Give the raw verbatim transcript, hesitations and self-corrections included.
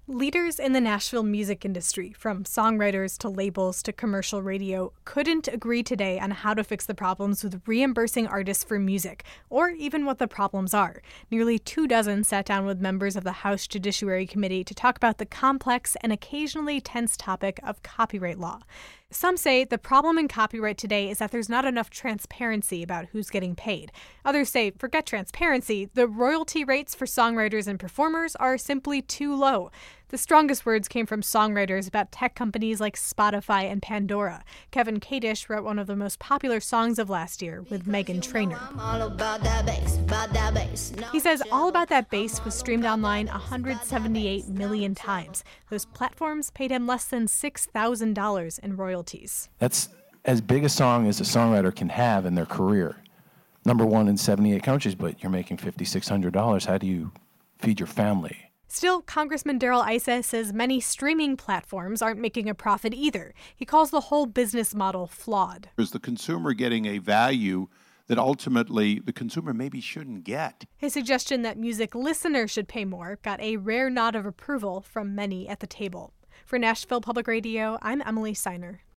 Leaders in the Nashville music industry, from songwriters to labels to commercial radio, couldn't agree today on how to fix the problems with reimbursing artists for music, or even what the problems are. Nearly two dozen sat down with members of the House Judiciary Committee to talk about the complex and occasionally tense topic of copyright law. Some say the problem in copyright today is that there's not enough transparency about who's getting paid. Others say, forget transparency, the royalty rates for songwriters and performers are simply too low. The strongest words came from songwriters about tech companies like Spotify and Pandora. Kevin Kadish wrote one of the most popular songs of last year with Meghan Trainor. He says All About That Bass was streamed online one hundred seventy-eight million times. Those platforms paid him less than six thousand dollars in royalties. That's as big a song as a songwriter can have in their career. Number one in seventy-eight countries, but you're making five thousand six hundred dollars. How do you feed your family? Still, Congressman Darrell Issa says many streaming platforms aren't making a profit either. He calls the whole business model flawed. Is the consumer getting a value that ultimately the consumer maybe shouldn't get? His suggestion that music listeners should pay more got a rare nod of approval from many at the table. For Nashville Public Radio, I'm Emily Seiner.